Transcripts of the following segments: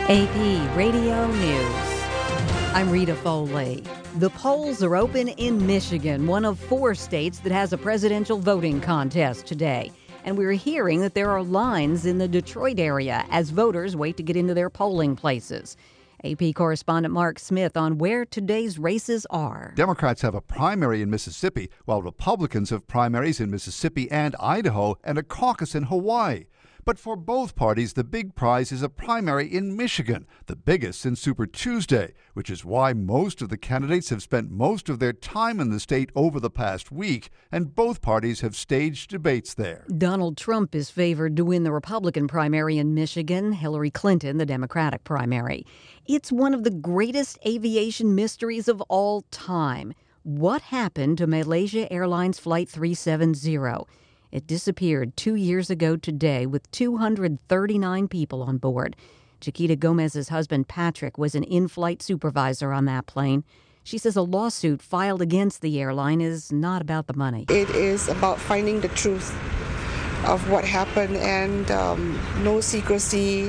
AP Radio News. I'm Rita Foley. The polls are open in Michigan, one of 4 states that has a presidential voting contest today. And we're hearing that there are lines in the Detroit area as voters wait to get into their polling places. AP correspondent Mark Smith on where today's races are. Democrats have a primary in Mississippi, while Republicans have primaries in Mississippi and Idaho and a caucus in Hawaii. But for both parties, the big prize is a primary in Michigan, the biggest since Super Tuesday, which is why most of the candidates have spent most of their time in the state over the past week, and both parties have staged debates there. Donald Trump is favored to win the Republican primary in Michigan, Hillary Clinton the Democratic primary. It's one of the greatest aviation mysteries of all time. What happened to Malaysia Airlines Flight 370? It disappeared 2 years ago today with 239 people on board. Chiquita Gomez's husband, Patrick, was an in-flight supervisor on that plane. She says a lawsuit filed against the airline is not about the money. It is about finding the truth of what happened and no secrecy,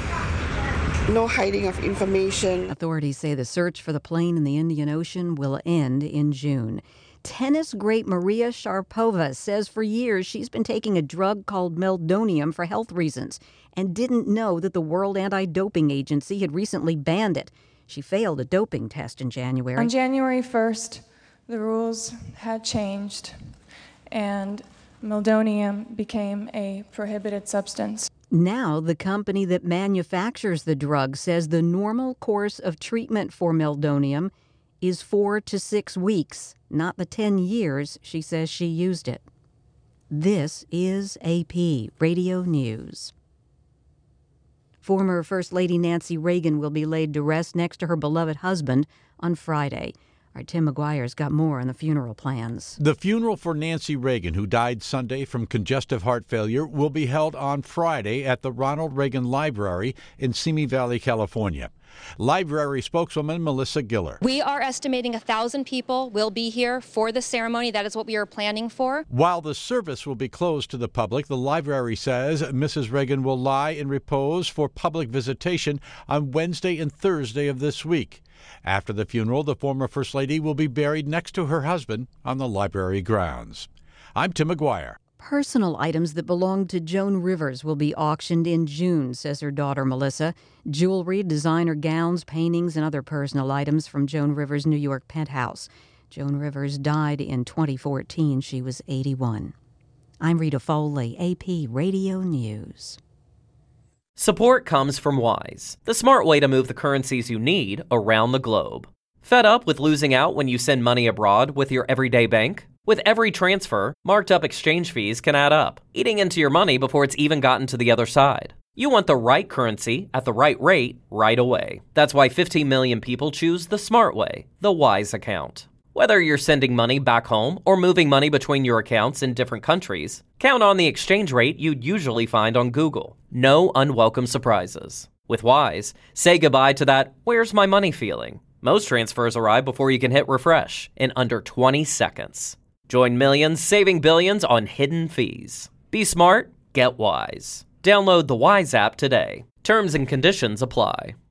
no hiding of information. Authorities say the search for the plane in the Indian Ocean will end in June. Tennis great Maria Sharapova says for years she's been taking a drug called meldonium for health reasons and didn't know that the World Anti-Doping Agency had recently banned it. She failed a doping test in January. On January 1st, the rules had changed and meldonium became a prohibited substance. Now, the company that manufactures the drug says the normal course of treatment for meldonium is 4 to 6 weeks, not the 10 years she says she used it. This is AP Radio News. Former First Lady Nancy Reagan will be laid to rest next to her beloved husband on Friday. Our Tim McGuire's got more on the funeral plans. The funeral for Nancy Reagan, who died Sunday from congestive heart failure, will be held on Friday at the Ronald Reagan Library in Simi Valley, California. Library spokeswoman Melissa Giller. We are estimating 1,000 people will be here for the ceremony. That is what we are planning for. While the service will be closed to the public, the library says Mrs. Reagan will lie in repose for public visitation on Wednesday and Thursday of this week. After the funeral, the former First Lady will be buried next to her husband on the library grounds. I'm Tim McGuire. Personal items that belong to Joan Rivers will be auctioned in June, says her daughter Melissa. Jewelry, designer gowns, paintings, and other personal items from Joan Rivers' New York penthouse. Joan Rivers died in 2014. She was 81. I'm Rita Foley, AP Radio News. Support comes from Wise, the smart way to move the currencies you need around the globe. Fed up with losing out when you send money abroad with your everyday bank? With every transfer, marked up exchange fees can add up, eating into your money before it's even gotten to the other side. You want the right currency at the right rate right away. That's why 15 million people choose the smart way, the Wise account. Whether you're sending money back home or moving money between your accounts in different countries, count on the exchange rate you'd usually find on Google. No unwelcome surprises. With Wise, say goodbye to that "where's my money" feeling. Most transfers arrive before you can hit refresh in under 20 seconds. Join millions saving billions on hidden fees. Be smart, get Wise. Download the Wise app today. Terms and conditions apply.